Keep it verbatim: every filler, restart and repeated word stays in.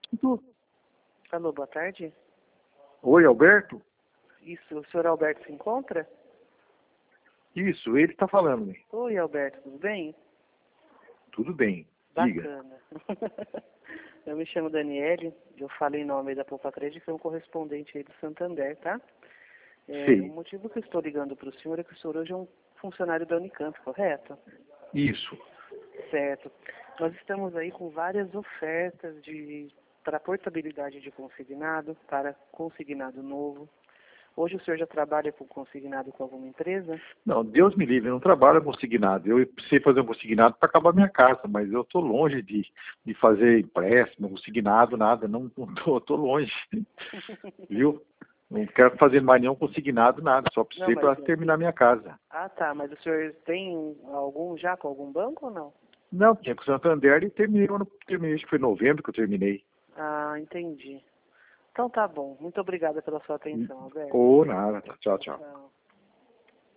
Tudo. Alô, boa tarde. Oi, Alberto? Isso, o senhor Alberto se encontra? Isso, ele está falando. Né? Oi, Alberto, tudo bem? Tudo bem, diga. Bacana. Eu me chamo Daniele, eu falo em nome da Poupa Crédito, que é um correspondente aí do Santander, tá? É, o Sim, motivo que eu estou ligando para o senhor é que o senhor hoje é um funcionário da Unicamp, correto? isso. Certo. Nós estamos aí com várias ofertas de para portabilidade de consignado, para consignado novo. Hoje o senhor já trabalha com consignado com alguma empresa? Não, Deus me livre, eu não trabalho consignado. Eu precisei fazer um consignado para acabar minha casa, mas eu estou longe de, de fazer empréstimo, consignado, nada. Não estou, estou longe. Viu? Não quero fazer mais nenhum consignado, nada. Só Não, precisei mas... para terminar minha casa. Ah, tá. Mas o senhor tem algum já com algum banco ou não? Não, tinha com o Santander e terminei, eu não terminei, acho que foi em novembro que eu terminei. Ah, entendi. Então tá bom. Muito obrigada pela sua atenção, Alberto. Ou nada. Tchau, tchau. Tchau.